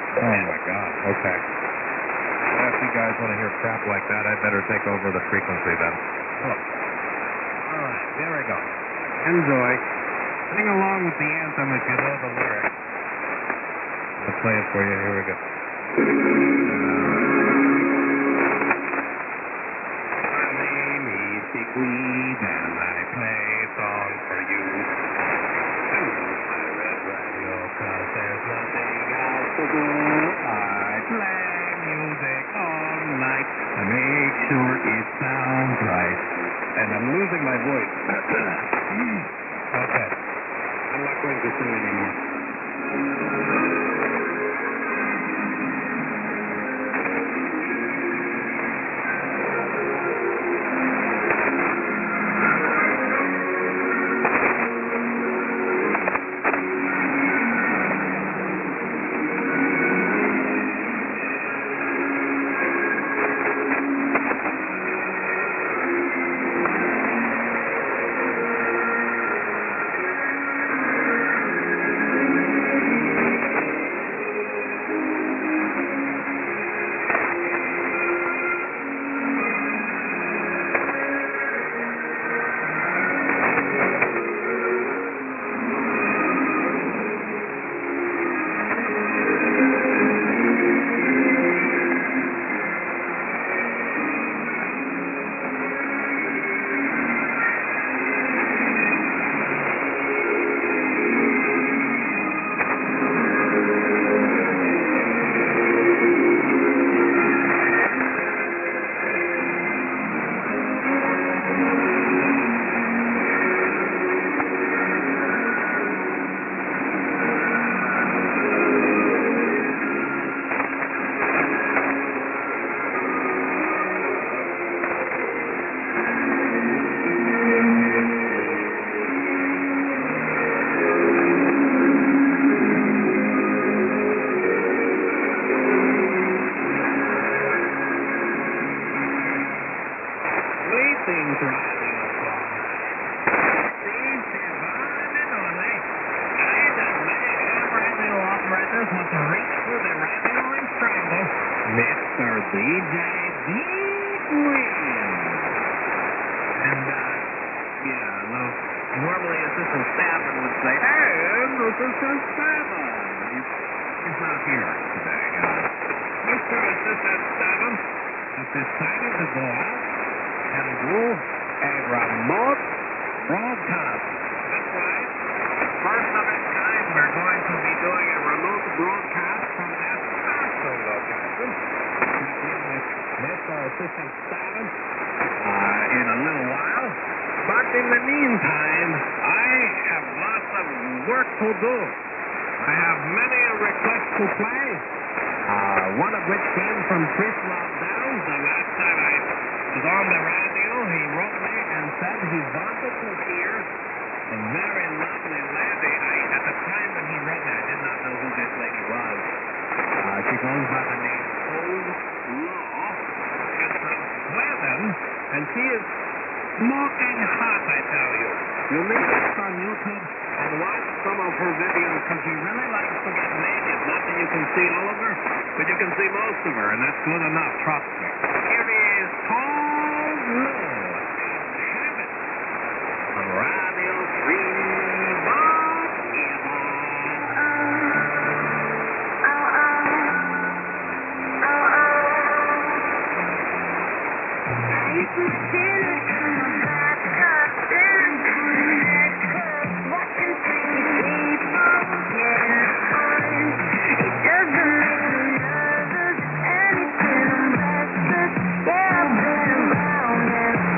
Oh, my God. Okay. Well, if you guys want to hear crap like that, I'd better take over the frequency then. Oh. All right, there we go. Enjoy. Sing along with the anthem if you know the lyrics. I'll play it for you. Here we go. My name is Dick Weed, and I play a song for you. I use my red radio, 'cause there's nothing else to do. I play music all night to make sure it sounds right. And I'm losing my voice. Okay. I'm not going to sing anymore. Mr. DJ Deep Wind. And, well, normally Assistant Stafford would say, and Assistant Stafford. He's not here today. Mr. Assistant Stafford has decided to go out and do a remote broadcast. That's right. First of its kind, we're going to be doing a remote broadcast from that special location. Mr. Assistant Stafford, in a little while. But in the meantime, I have lots of work to do. I have many requests to play. One of which came from Chris Lockdown. The last time I was on the radio, he wrote me and said he wanted to hear a very lovely lady. At the time when he wrote me, I did not know who this lady was. She goes by the name Old Law. She's from Sweden, and she is smoking hot, I tell you. You need to look on YouTube and watch some of her videos, because she really likes to get naked. Not that you can see all of her, but you can see most of her, and that's good enough, trust me. Here is Cold Law and Habit on Radio Free Yeah, I've been around and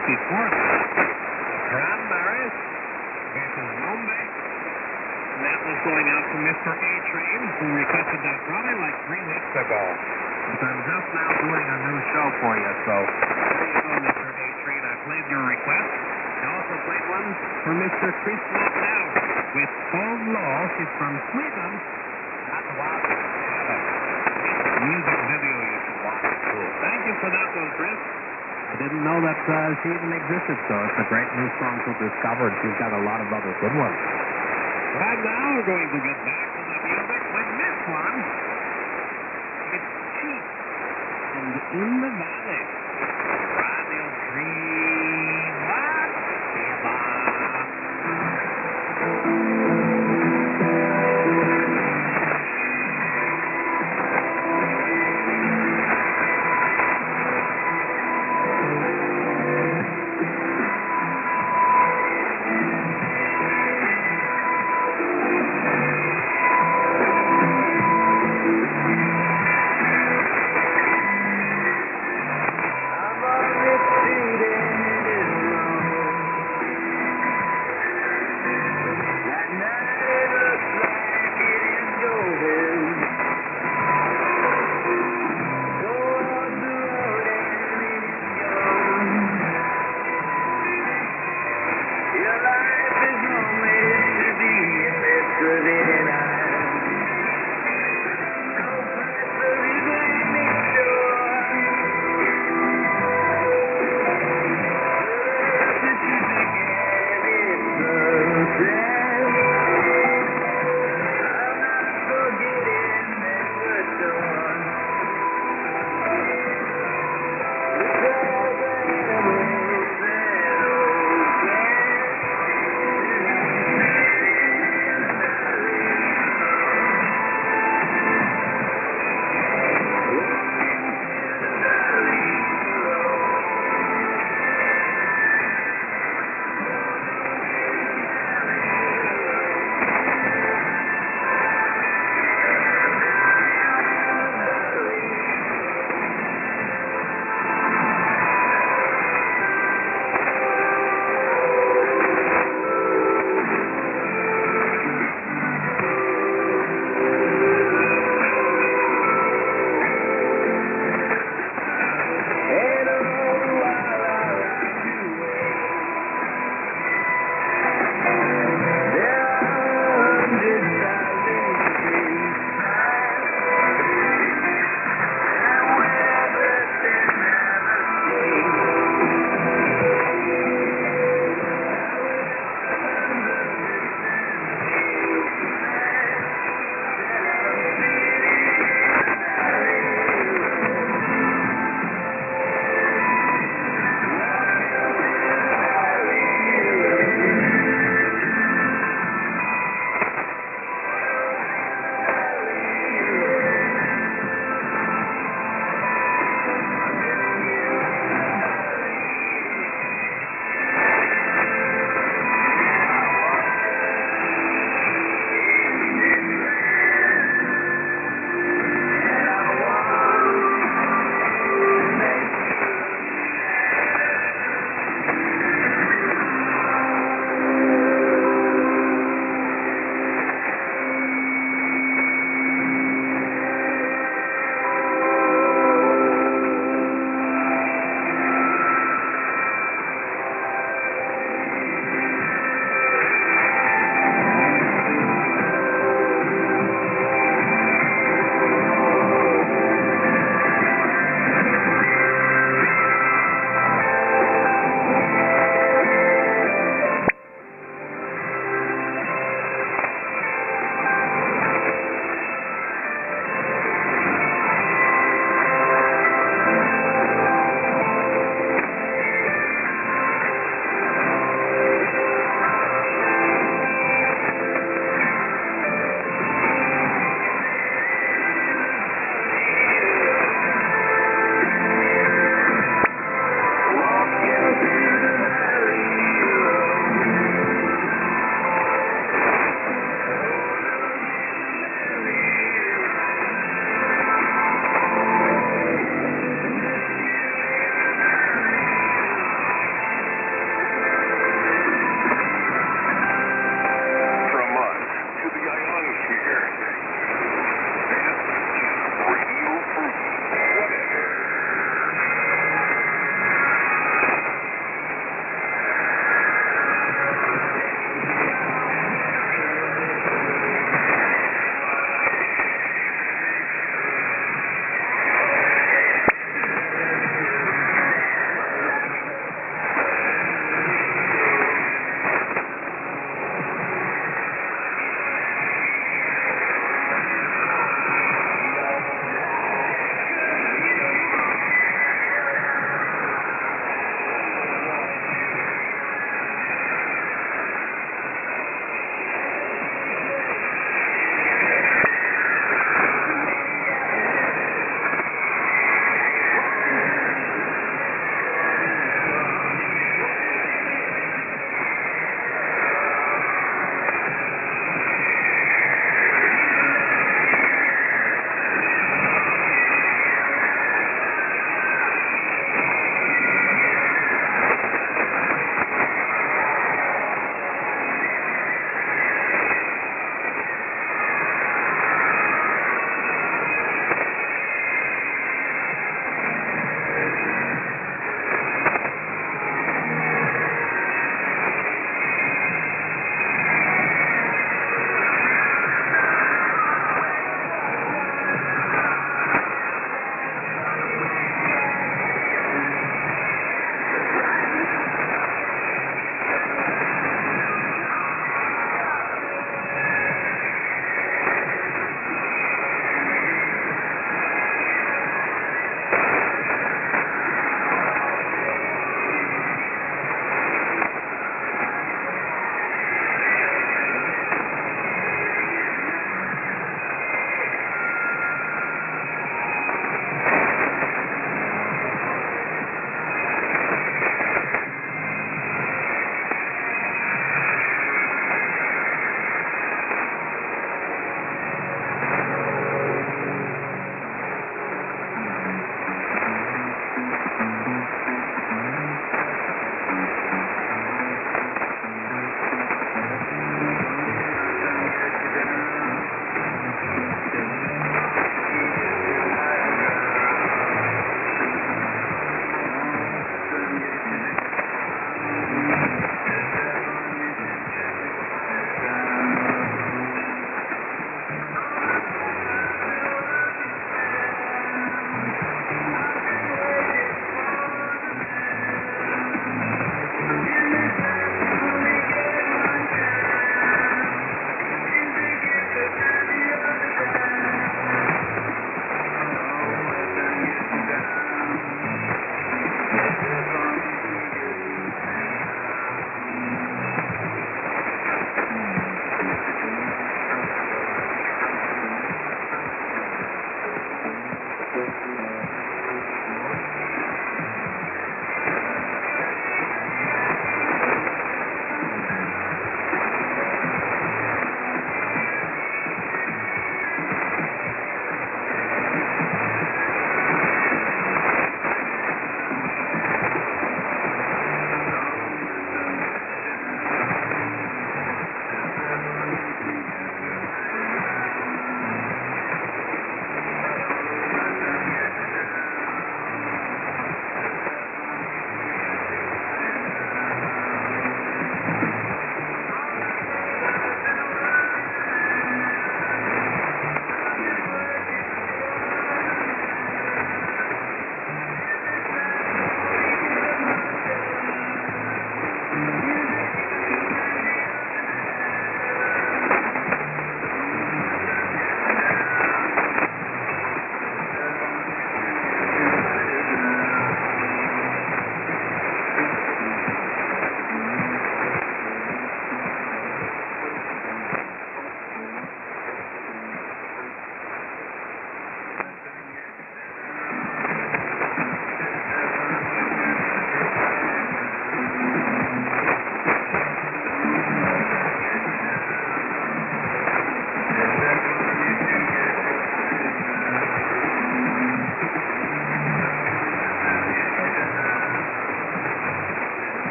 before that. Cranberries versus Lombe. And that was going out to Mr. A-Train, who requested that probably like 3 weeks ago. But I'm just now doing a new show for you, so there you go, Mr. A-Train. I played your request. I also played one for Mr. Christoph Now with Cold Law. She's from Sweden. That's wild. Music video you should watch. Cool. Thank you for that one, Chris. I didn't know that she even existed, so it's a great new song to discover, and she's got a lot of other good ones. Right now, we're going to get back to the music with this one. It's Cheap and In the Valley. Radio 3. What?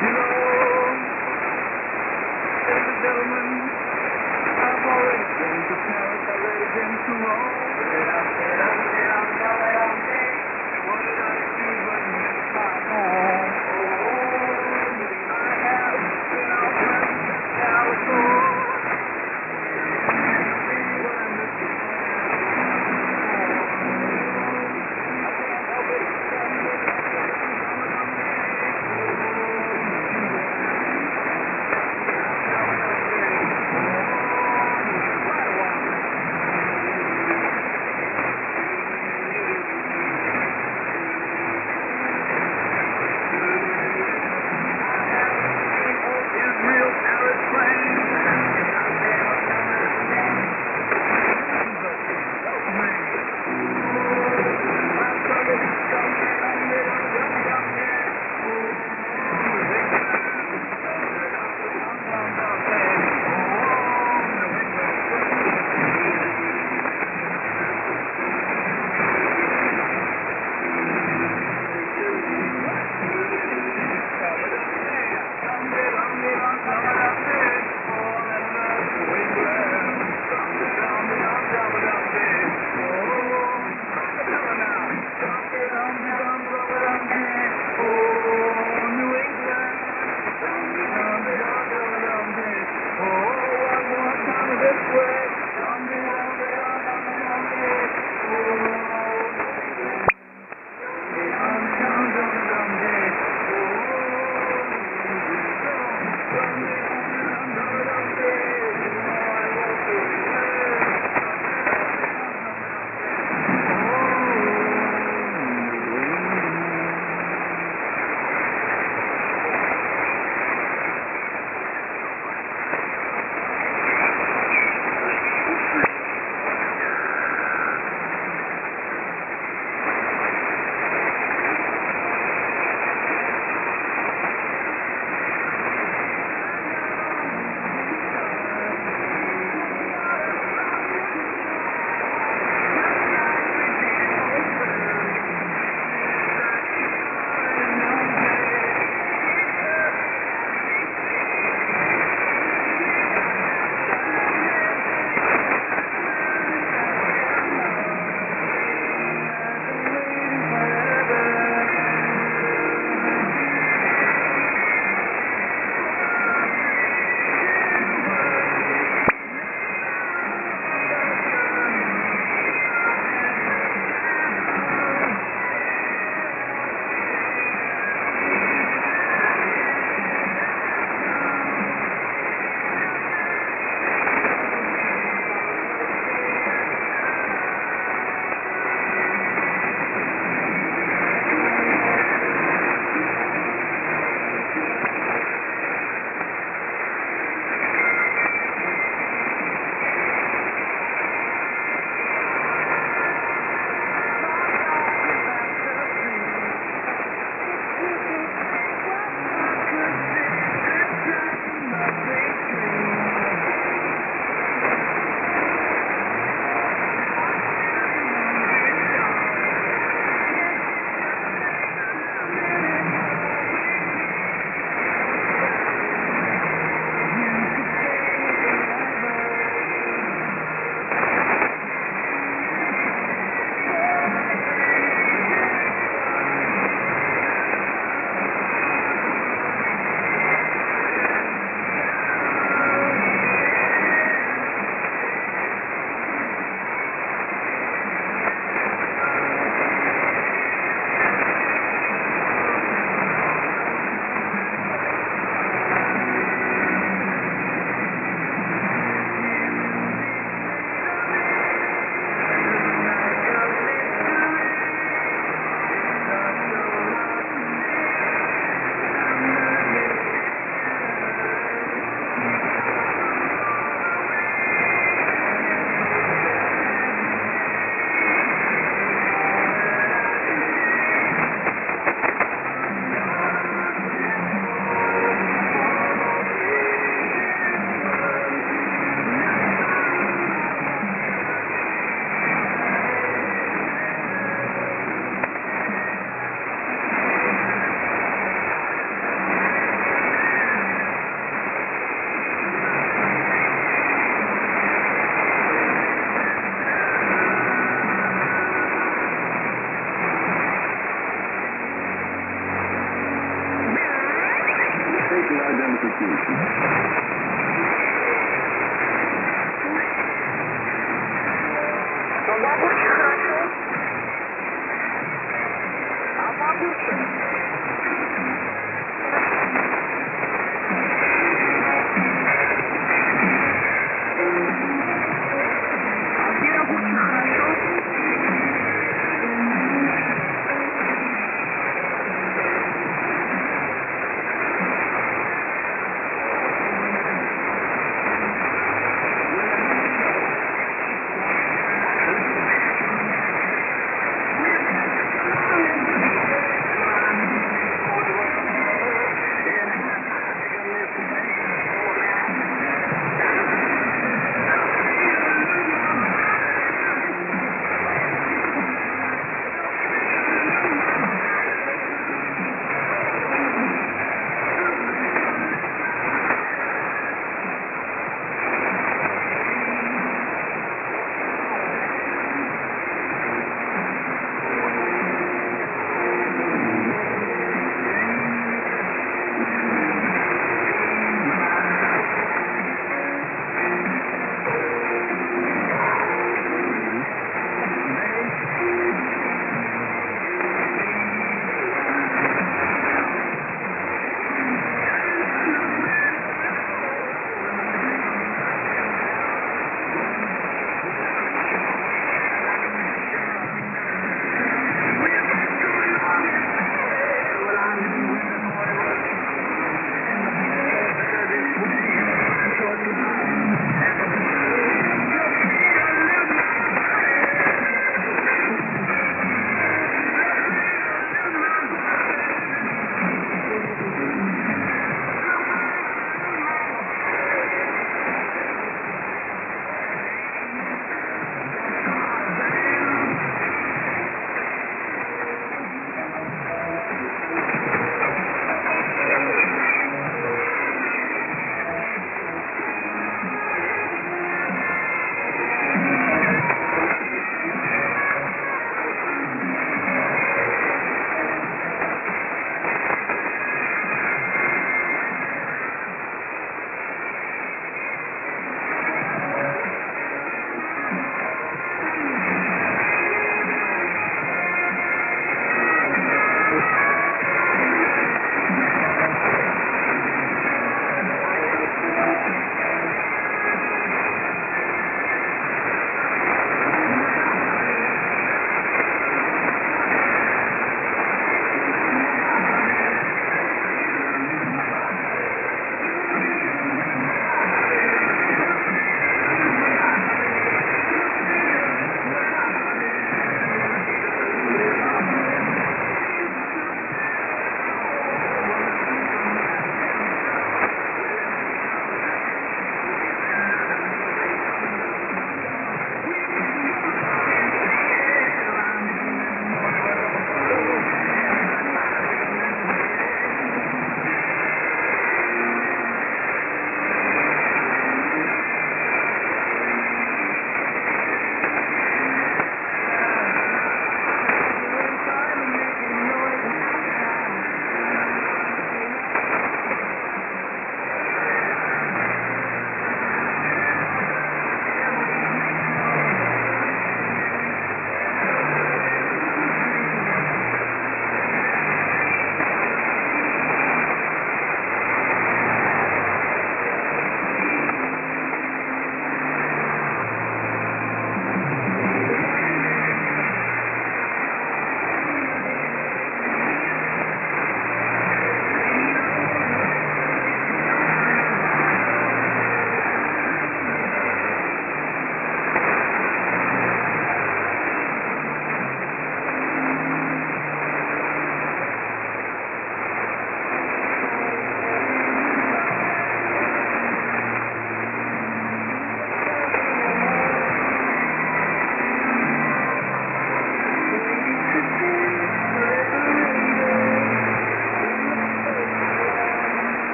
You know, ladies and gentlemen, I've already been to Paris, I've already been to Rome. And what did I see but miss my home? I have been out west in California.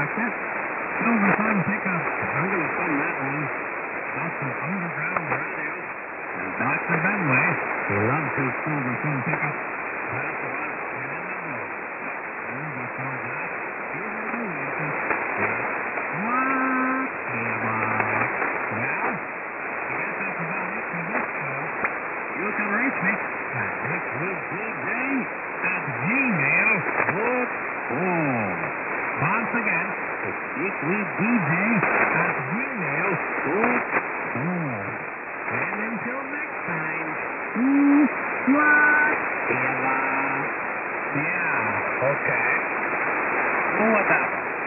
set. Silverthorn pickup. I'm going to send that one. That's an underground radio. And Dr. Benway, he loves his Silverthorn pickup. Pass the left and in the middle. And before that, here's a new answer. What? Well, I guess that's about it for this show. You can reach me at dickweeddj@gmail.com. Once again, it's dickweeddj@gmail.com. And until next time, whatever. Yeah, okay. Whatever.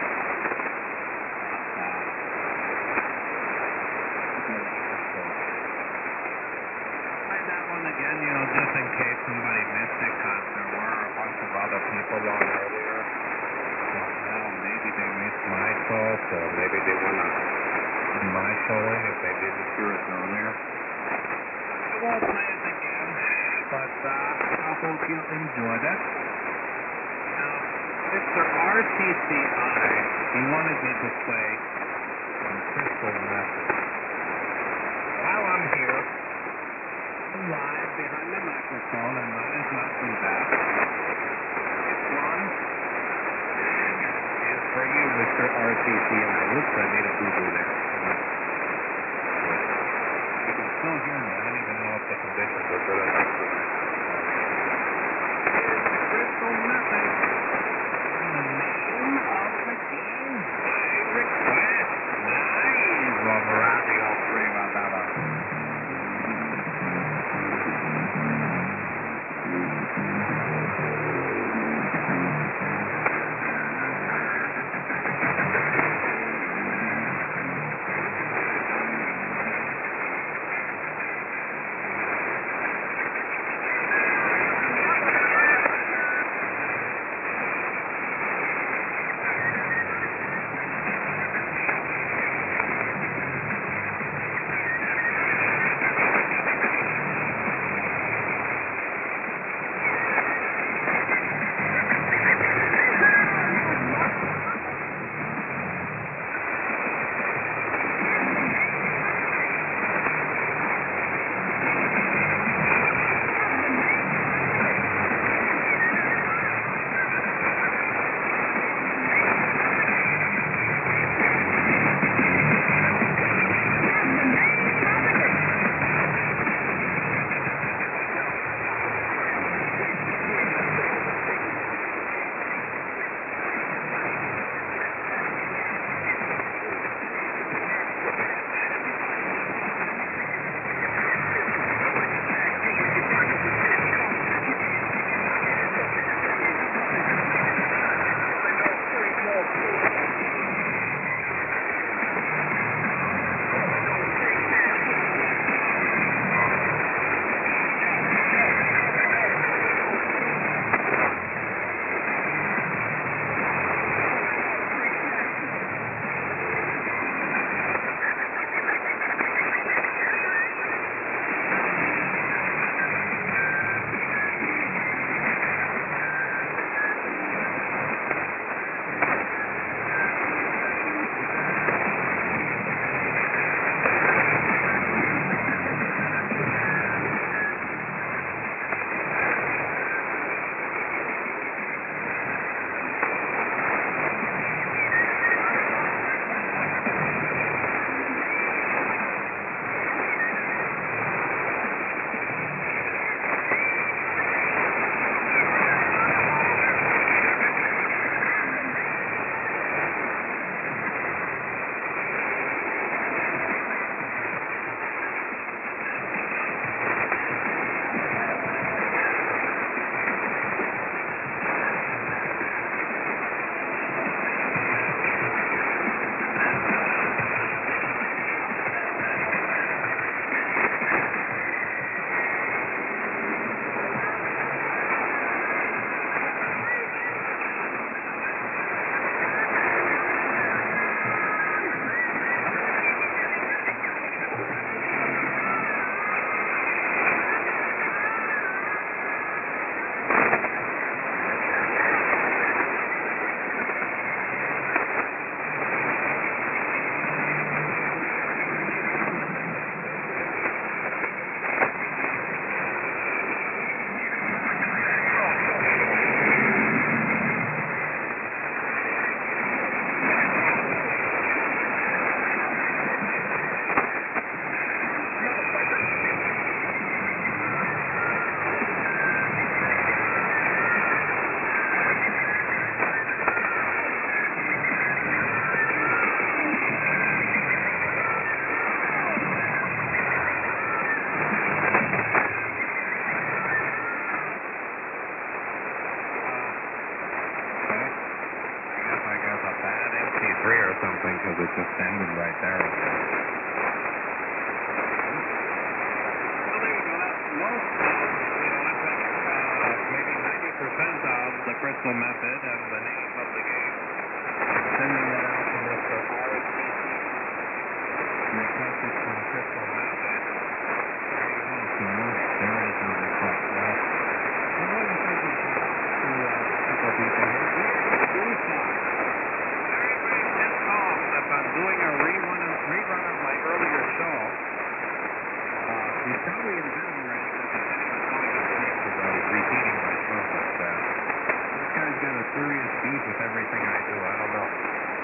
Try that one again, just in case somebody missed it, because there were a bunch of other people on earlier. Well, maybe they missed my show, so maybe they want to do my showing if they didn't hear it earlier. I won't play it again, but I hope you enjoyed it. Now, Mr. RTCI, he wanted me to play some Crystal Method. While I'm here, live behind the microphone, and mine is not too bad. This one is for you, Mr. RTCI. Oops, I made a boo-boo there. You can still hear me. I don't even know if the conditions are good enough for that. Here's the Crystal Method. The name of the game by request. Nice. Over Radio Free Radava. crystal method and the name of the game. Sending that out to Mr. RCC. Requested from crystal method. There you go, sir. There is your request. Well, I'm going to take this to a couple of people here. Very great hit songs. If I'm doing a rerun of my earlier show, you probably invented already that the time was going to take because I was repeating myself. But this guy's got a serious beef with everything I do. I don't know.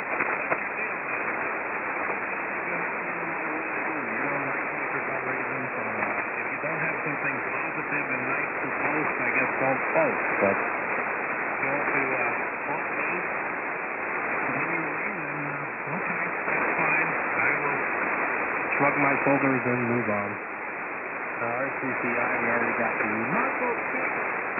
If you don't have something positive and nice to post, I guess don't post. But if you want to haunt me anyway, then okay, that's fine. I will shrug my shoulders and move on. RCCI, we already got the Marco Cake.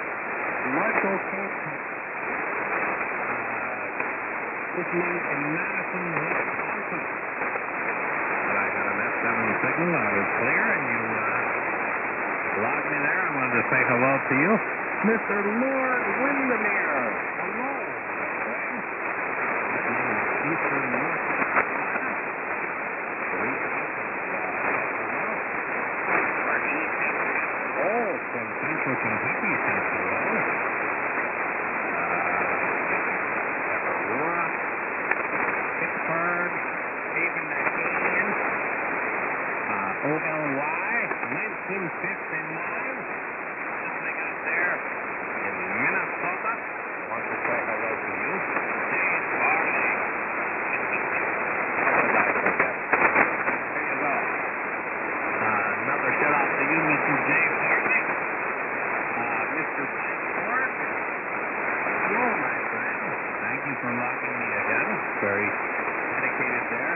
This means in Madison, Wisconsin. But I got an S7 signal. I was clear, and you logged me there. I wanted to say hello to you. Mr. Lord Windermere. Hello, my friend. This is Eastern North Carolina. Oh, from Central Kentucky says hello. Aurora, Pittsburgh, Haven, Canadian, OLY, 1959. Listening out there in Minnesota. I want to say hello to you. Dave Barley. There you go. Another shout out to you, Mr. Dave Barley. Mr. Mike Ford. Hello, my friend. Thank you for logging me again. Very dedicated there.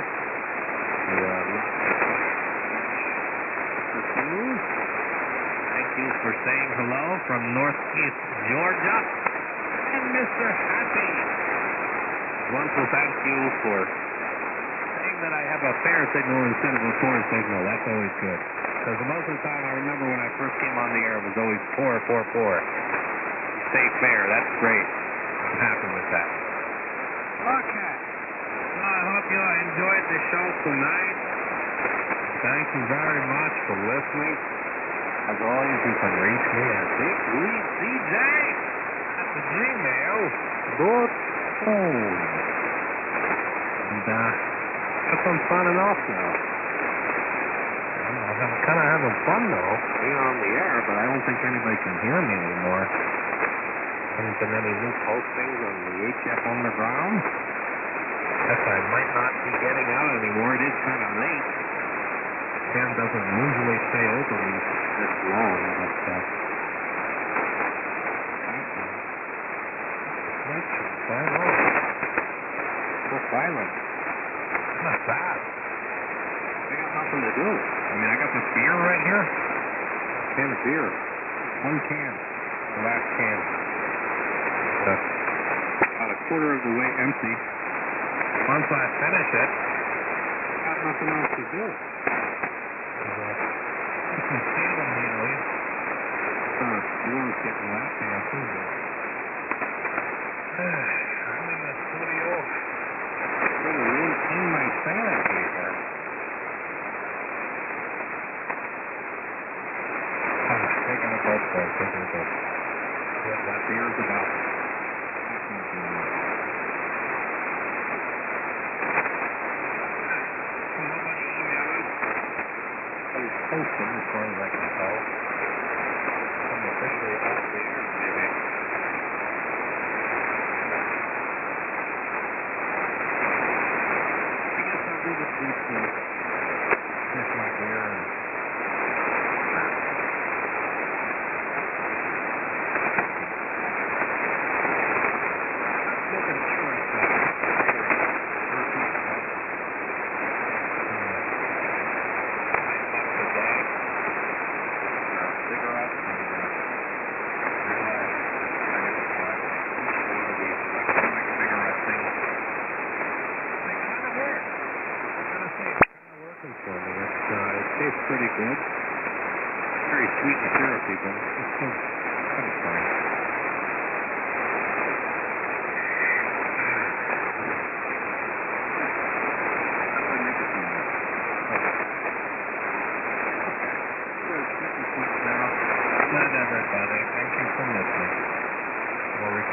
Thank you for saying hello from Northeast Georgia. And Mr. Happy. I want to thank you for saying that I have a fair signal instead of a poor signal. That's always good. Because most of the time, I remember when I first came on the air, it was always poor. You say fair. That's great. I'm happy with that. Okay. Well, I hope you enjoyed the show tonight. Thank you very much for listening. As always, you can reach me at BigLeadCJ at the gmail.com. And guess I'm signing off now. I'm kind of having fun, though, being on the air, but I don't think anybody can hear me anymore. Haven't been any new postings on the HF Underground. Guess I might not be getting out anymore. It is kind of late. Ken doesn't usually stay open this long, but so silent. Not bad. I got nothing to do. I mean, I got this beer right here. Can of beer. One can. The last can. About a quarter of the way empty. Once I finish it, I got nothing else to do. Some Salem, you want to get in lap dance, too. I'm in the studio. I'm going to maintain my sanity here. Taking a gulp, boy. Taking a gulp. What that beer's about. Nobody emailing. Nobody's posting as far as I can tell. I'm officially off the air, maybe. I guess I'll do this week to finish my beer and pretty good. Very sweet and syrupy, but it's still kind of fine.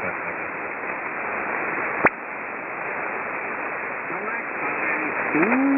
that, I guess. Select time.